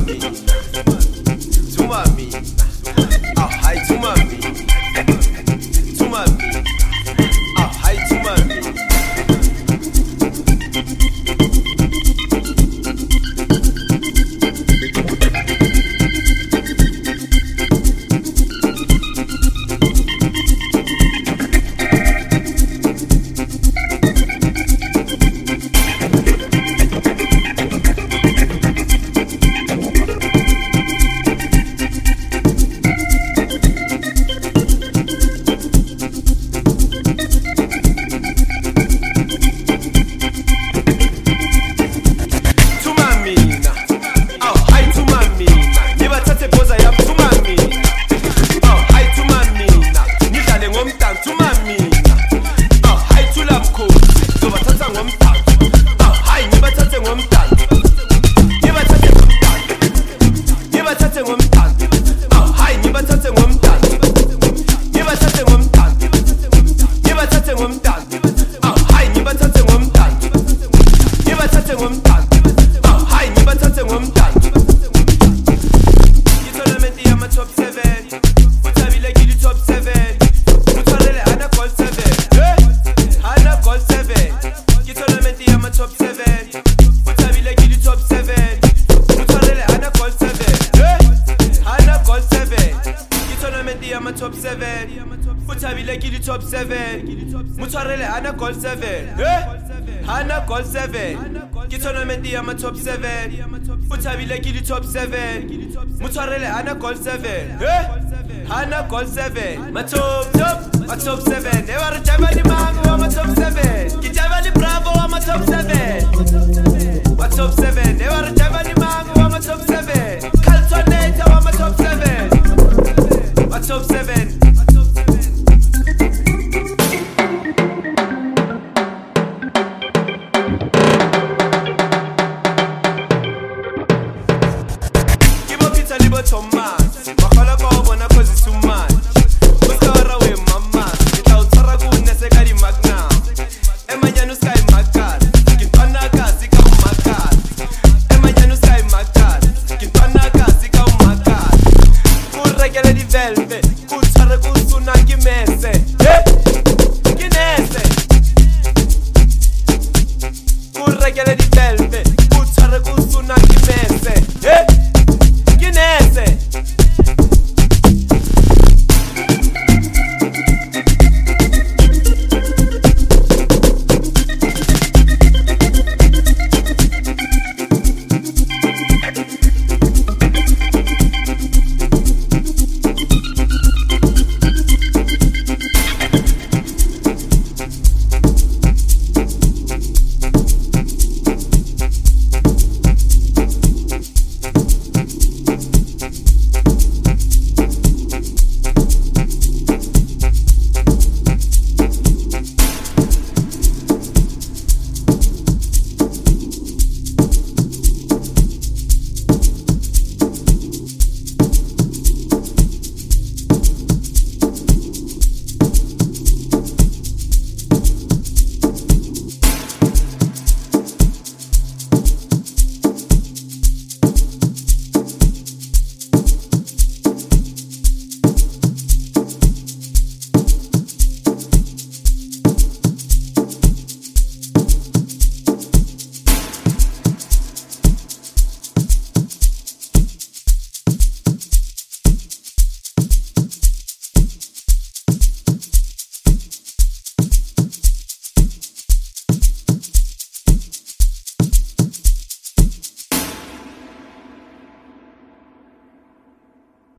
top 7. Utabile ki di top 7. Mutwarele ana goal 7. Hana goal 7. Ki tournament ya top 7. Utabile ki di top 7. Mutwarele ana goal 7. Hana goal 7. Ma top 7. They were Jamani Mango ma top 7. Ki Jamani Bravo ma top 7. Ma top 7. They were Jamani Mango ma top 7. Caltonator ma top 7. Ma top 7. Give up Peter Libo Thomas.